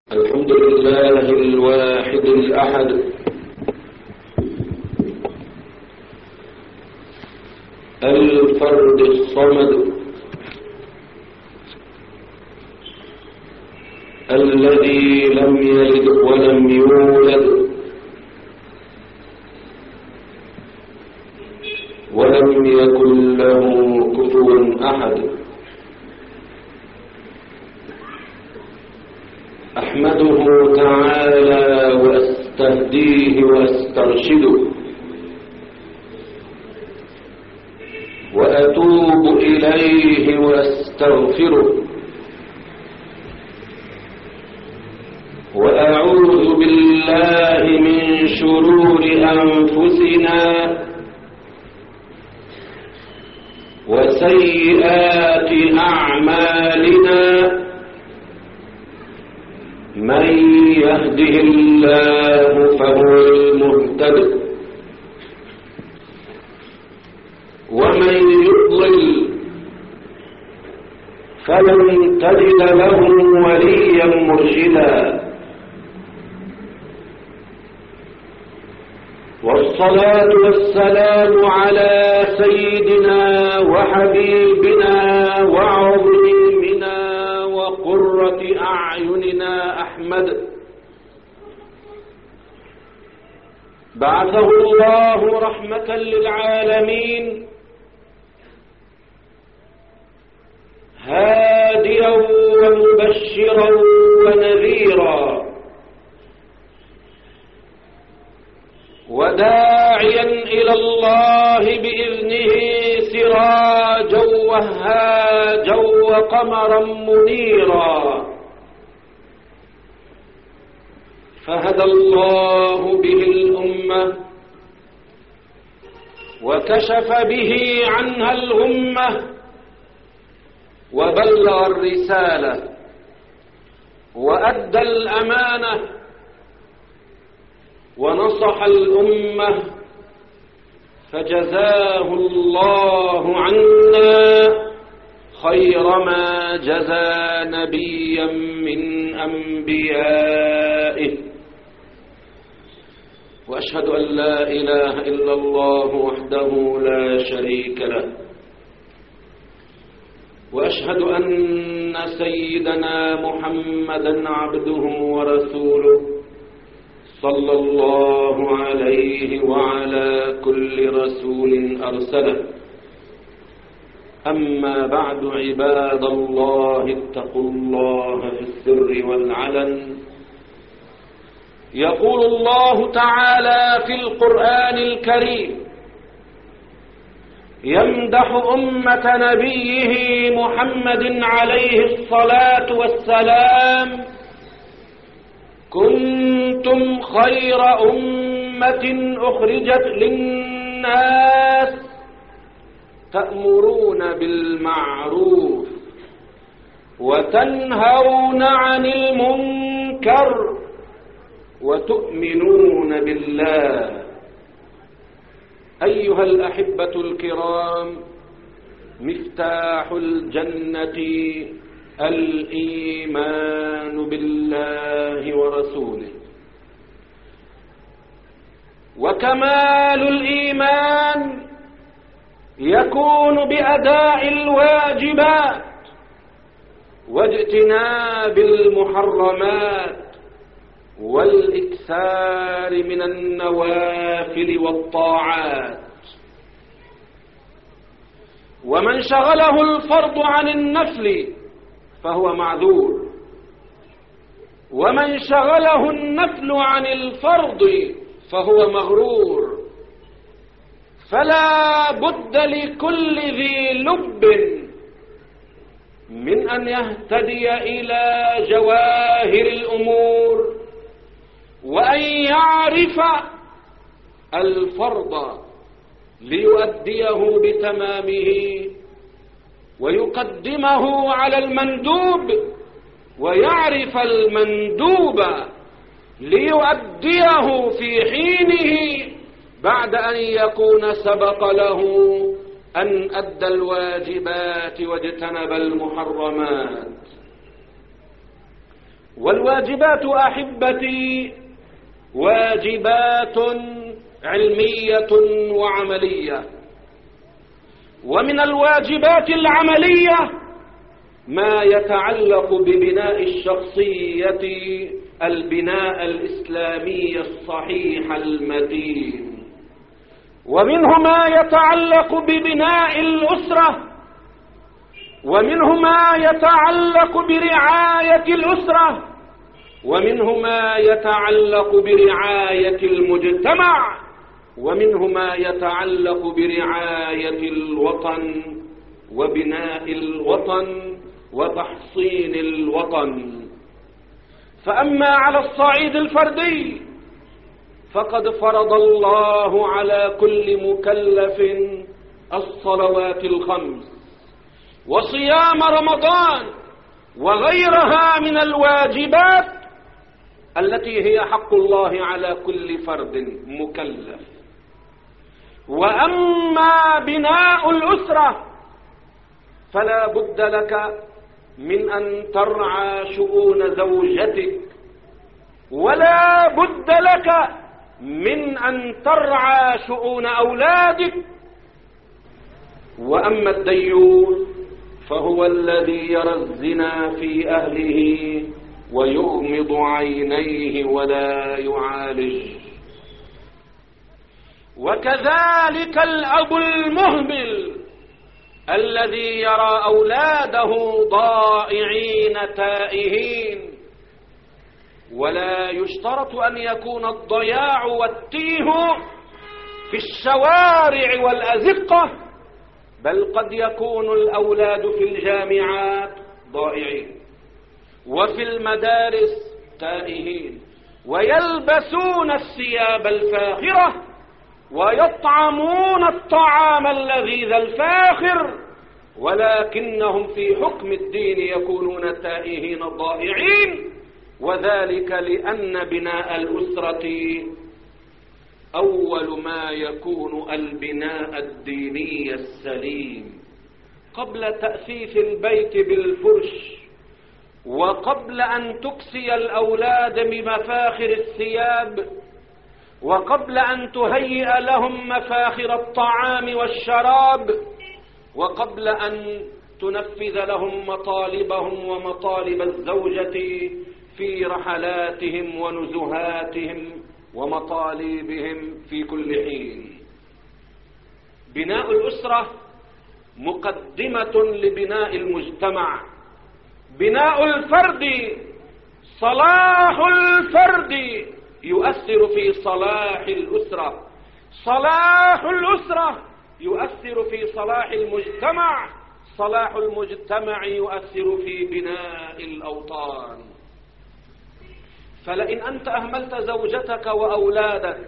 الحمد لله الواحد الأحد الفرد الصمد الذي لم يلد ولم يولد ولم يكن له كفوا أحد. أحمده تعالى وأستهديه وأسترشده وأتوب إليه وأستغفره وأعوذ بالله من شرور أنفسنا وسيئات أعمالنا. من يهده الله فهو المهتد ومن يضلل فلن تجد له وليا مرشدا. والصلاة والسلام على سيدنا وحبيبنا وعظيمنا وقرة أعيننا أحمد، بعثه الله رحمة للعالمين هاديا ومبشرا ونذيرا وداعيا إلى الله بإذنه سراجا وهاجا وقمرا منيرا. فهدى الله به الأمة وكشف به عنها الغمة وبلغ الرسالة وأدى الأمانة ونصح الأمة، فجزاه الله عنا خير ما جزى نبيا من أنبيائه. وأشهد أن لا إله إلا الله وحده لا شريك له، وأشهد أن سيدنا محمدا عبده ورسوله صلى الله عليه وعلى كل رسول أرسله. أما بعد، عباد الله اتقوا الله في السر والعلن. يقول الله تعالى في القرآن الكريم يمدح أمة نبيه محمد عليه الصلاة والسلام: كنتم خير أمة أخرجت للناس تأمرون بالمعروف وتنهون عن المنكر وتؤمنون بالله. أيها الأحبة الكرام، مفتاح الجنة الإيمان بالله ورسوله، وكمال الإيمان يكون بأداء الواجبات واجتناب المحرمات والإكثار من النوافل والطاعات. ومن شغله الفرض عن النفل فهو معذور، ومن شغله النفل عن الفرض فهو مغرور. فلا بد لكل ذي لب من أن يهتدي إلى جواهر الأمور وأن يعرف الفرض ليؤديه بتمامه، ويقدمه على المندوب، ويعرف المندوب ليؤديه في حينه بعد أن يكون سبق له أن أدى الواجبات واجتنب المحرمات. والواجبات أحبتي واجبات علمية وعملية. ومن الواجبات العملية ما يتعلق ببناء الشخصية البناء الإسلامي الصحيح المتين، ومنه ما يتعلق ببناء الأسرة، ومنه ما يتعلق برعاية الأسرة، ومنه ما يتعلق برعاية المجتمع، ومنه ما يتعلق برعاية الوطن وبناء الوطن وتحصين الوطن. فأما على الصعيد الفردي فقد فرض الله على كل مكلف الصلوات الخمس وصيام رمضان وغيرها من الواجبات التي هي حق الله على كل فرد مكلف. وأما بناء الأسرة فلا بد لك من أن ترعى شؤون زوجتك، ولا بد لك من أن ترعى شؤون أولادك. وأما الديوث فهو الذي يرى الزنا في أهله ويغمض عينيه ولا يعالج. وكذلك الأب المهمل الذي يرى أولاده ضائعين تائهين. ولا يشترط أن يكون الضياع والتيه في الشوارع والأزقة، بل قد يكون الأولاد في الجامعات ضائعين وفي المدارس تائهين، ويلبسون الثياب الفاخرة ويطعمون الطعام اللذيذ الفاخر، ولكنهم في حكم الدين يكونون تائهين ضائعين. وذلك لأن بناء الأسرة أول ما يكون البناء الديني السليم قبل تأسيس البيت بالفرش، وقبل أن تكسي الأولاد بمفاخر الثياب، وقبل أن تهيئ لهم مفاخر الطعام والشراب، وقبل أن تنفذ لهم مطالبهم ومطالب الزوجة في رحلاتهم ونزهاتهم ومطالبهم في كل حين. بناء الأسرة مقدمة لبناء المجتمع. بناء الفرد، صلاح الفرد يؤثر في صلاح الأسرة، صلاح الأسرة يؤثر في صلاح المجتمع، صلاح المجتمع يؤثر في بناء الأوطان. فلئن أنت أهملت زوجتك وأولادك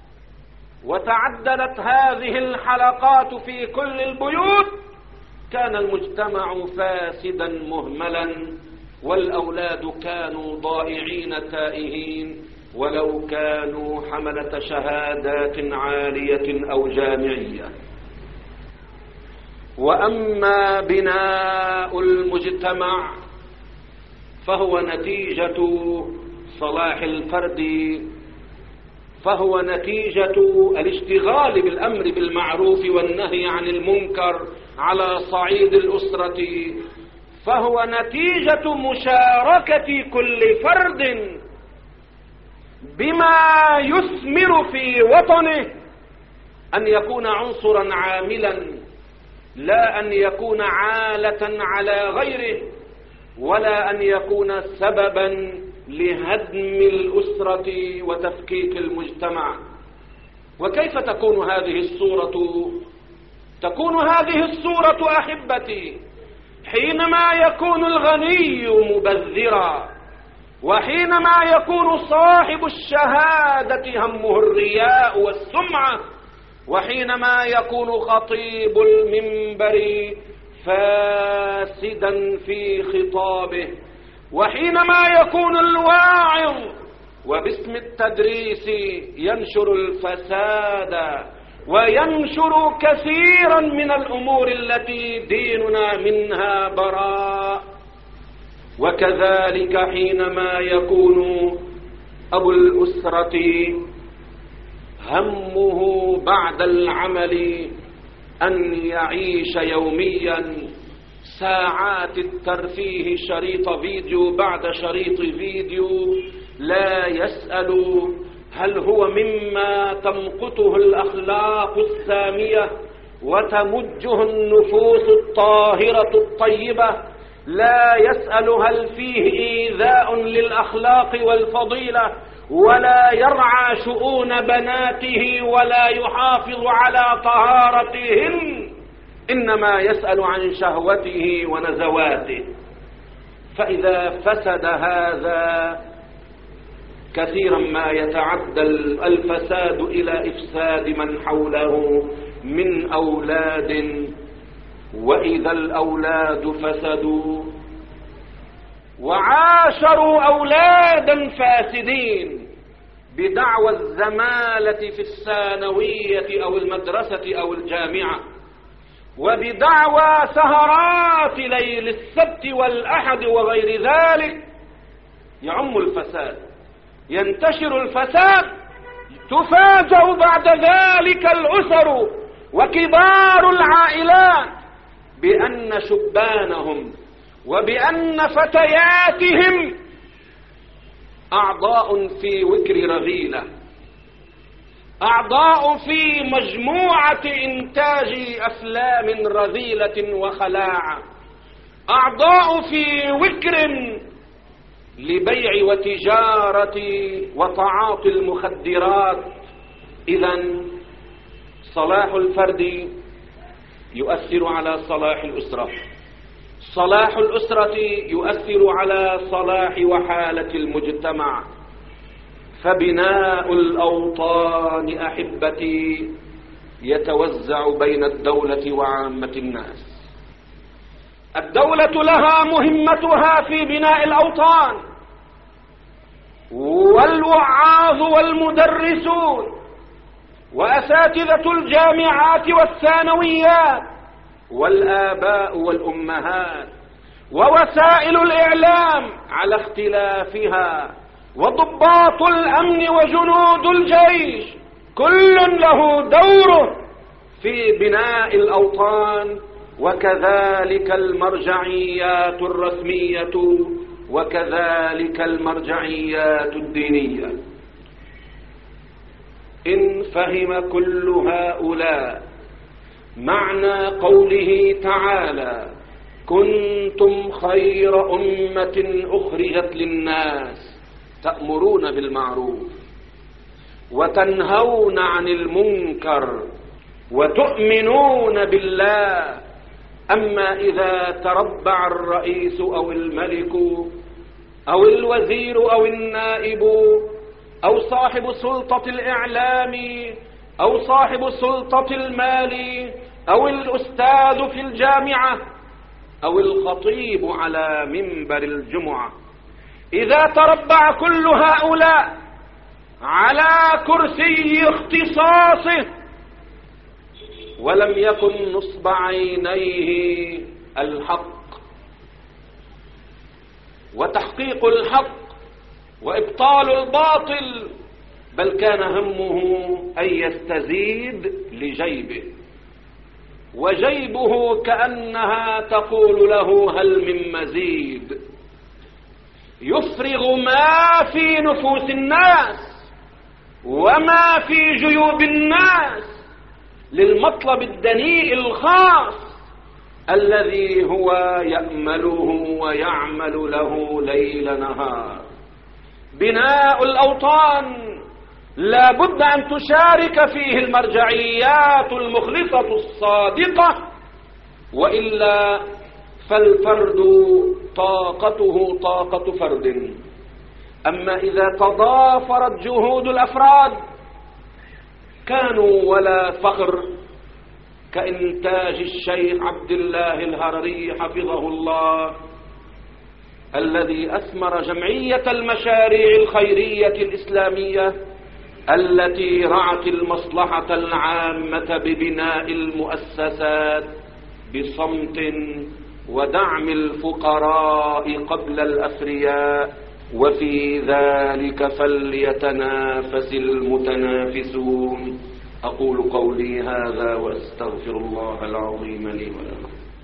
وتعددت هذه الحلقات في كل البيوت كان المجتمع فاسدا مهملا، والأولاد كانوا ضائعين تائهين ولو كانوا حملة شهادات عالية أو جامعية. وأما بناء المجتمع فهو نتيجة صلاح الفرد، فهو نتيجة الاشتغال بالأمر بالمعروف والنهي عن المنكر على صعيد الأسرة، فهو نتيجة مشاركة كل فرد بما يثمر في وطنه، أن يكون عنصرا عاملا، لا أن يكون عالة على غيره، ولا أن يكون سببا لهدم الأسرة وتفكيك المجتمع. وكيف تكون هذه الصورة؟ تكون هذه الصورة أحبتي حينما يكون الغني مبذرا، وحينما يكون صاحب الشهادة همه الرياء والسمعة، وحينما يكون خطيب المنبر فاسدا في خطابه، وحينما يكون الواعظ وباسم التدريس ينشر الفساد وينشر كثيرا من الأمور التي ديننا منها براء. وكذلك حينما يكون أبو الأسرة همه بعد العمل أن يعيش يوميا ساعات الترفيه، شريط فيديو بعد شريط فيديو، لا يسأل هل هو مما تمقته الأخلاق السامية وتمجه النفوس الطاهرة الطيبة، لا يسأل هل فيه إيذاء للأخلاق والفضيلة، ولا يرعى شؤون بناته ولا يحافظ على طهارتهن، إنما يسأل عن شهوته ونزواته. فإذا فسد هذا كثيرا ما يتعدى الفساد إلى إفساد من حوله من أولاد، وإذا الأولاد فسدوا وعاشروا أولادا فاسدين بدعوى الزمالة في الثانوية أو المدرسة أو الجامعة، وبدعوى سهرات ليل السبت والأحد وغير ذلك، يعم الفساد، ينتشر الفساد، تفاجأ بعد ذلك الأسر وكبار العائلات بأن شبانهم وبأن فتياتهم أعضاء في وكر رذيلة، أعضاء في مجموعة إنتاج أفلام رذيلة وخلاعة، أعضاء في وكر لبيع وتجارة وتعاطي المخدرات. إذن صلاح الفرد يؤثر على صلاح الأسرة، صلاح الأسرة يؤثر على صلاح وحالة المجتمع. فبناء الأوطان أحبتي يتوزع بين الدولة وعامة الناس. الدولة لها مهمتها في بناء الأوطان، والوعاظ والمدرسون وأساتذة الجامعات والثانويات والآباء والأمهات ووسائل الإعلام على اختلافها وضباط الأمن وجنود الجيش، كل له دوره في بناء الأوطان، وكذلك المرجعيات الرسمية وكذلك المرجعيات الدينية. إن فهم كل هؤلاء معنى قوله تعالى: كنتم خير أمة أخرجت للناس تأمرون بالمعروف وتنهون عن المنكر وتؤمنون بالله. أما إذا تربع الرئيس أو الملك أو الوزير أو النائب أو صاحب سلطة الإعلام أو صاحب سلطة المال أو الأستاذ في الجامعة أو الخطيب على منبر الجمعة، إذا تربع كل هؤلاء على كرسي اختصاصه ولم يكن نصب عينيه الحق وتحقيق الحق وإبطال الباطل، بل كان همه أن يستزيد لجيبه، وجيبه كأنها تقول له هل من مزيد، يفرغ ما في نفوس الناس وما في جيوب الناس للمطلب الدنيء الخاص الذي هو يأمله ويعمل له ليل نهار. بناء الأوطان لا بد أن تشارك فيه المرجعيات المخلصة الصادقة، وإلا فالفرد طاقته طاقة فرد. أما إذا تضافرت جهود الأفراد كانوا ولا فخر، كإنتاج الشيخ عبد الله الهرري حفظه الله الذي أثمر جمعية المشاريع الخيرية الإسلامية التي رعت المصلحة العامة ببناء المؤسسات بصمت ودعم الفقراء قبل الأثرياء، وفي ذلك فليتنافس المتنافسون. أقول قولي هذا وأستغفر الله العظيم لي ولكم.